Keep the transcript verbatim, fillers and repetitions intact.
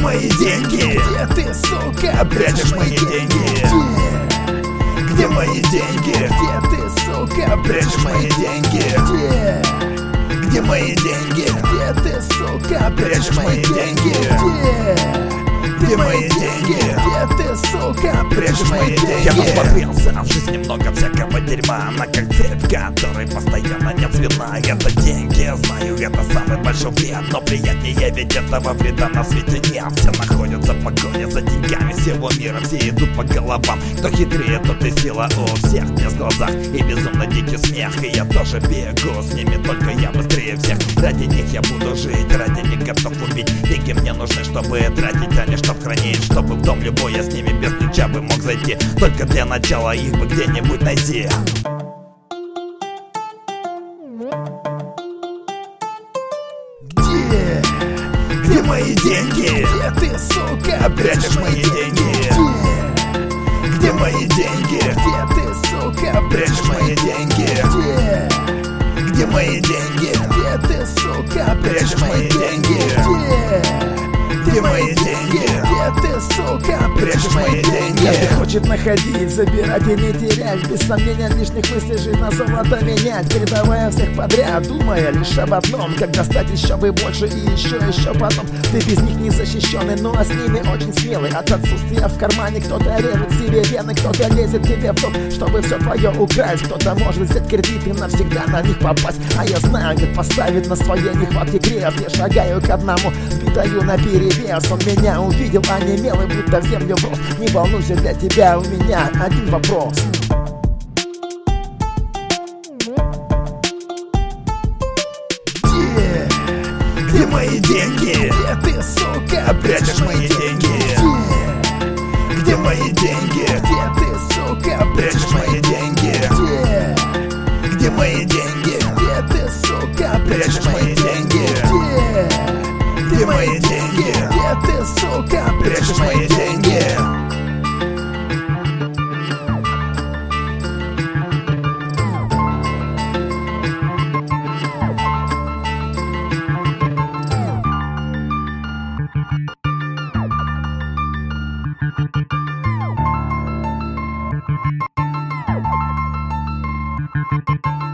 мои деньги? Где ты, сука, Прячешь мои деньги? Где? Где мои деньги? Где ты, сука, Прячешь мои деньги? Где? Где мои деньги? Где ты, сука, Прячешь мои деньги? Где? Где мои деньги? Где ты, сука, Прячешь мои деньги? Я насмотрелся в жизни много всякого дерьма. Она как цепь, которой постоянно нет звена. Это деньги, я знаю, это самый большой вред. Но приятнее, ведь этого вреда на свете нет. Все находятся в погоне за деньгами всего мира. Все идут по головам, кто хитрее, тот и сила у всех. Мне в глазах и безумно дикий смех. И я тоже бегу с ними, только я быстрее всех. Ради них я буду жить, ради них готов убить. Деньги мне нужны, чтобы тратить, а не чтоб хранить. Чтобы в дом любой я с ними без ключа бы мог зайти. Только для начала их бы где-нибудь найти. Где? Где мои деньги? Где ты, сука, Прячешь мои деньги? Где? Где мои деньги? Где ты, сука, Прячешь мои деньги? Где? Где мои деньги? Где ты, сука, Прячешь мои деньги? Где? Где мои деньги? Где ты, сука, Прячешь мои деньги? Каждый хочет находить, забирать и не терять. Без сомнения лишних мыслей жизнь на золото менять. Передавая всех подряд, думая лишь об одном: как достать еще бы больше и еще, еще потом. Ты без них не защищенный, но с ними очень смелый. От отсутствия в кармане кто-то режет себе вены, кто-то лезет тебе в дом, чтобы все твое украсть. Кто-то может взять кредит и навсегда на них попасть. А я знаю, как поставить на своей нехватке крест. Я шагаю к одному, сбитаю на перевес. Он меня увидел, а не мел, и будто в землю врос. Не волнуйся, для тебя у меня один вопрос. Где? Где мои деньги? Где ты, сука, Прячешь мои деньги? Где? Где мои деньги? Где ты, сука, Прячешь мои деньги? Где? Где мои деньги? Где ты, сука, Прячешь мои деньги? Где? Где мои деньги? Где ты, сука, Прячешь мои деньги? Thank you.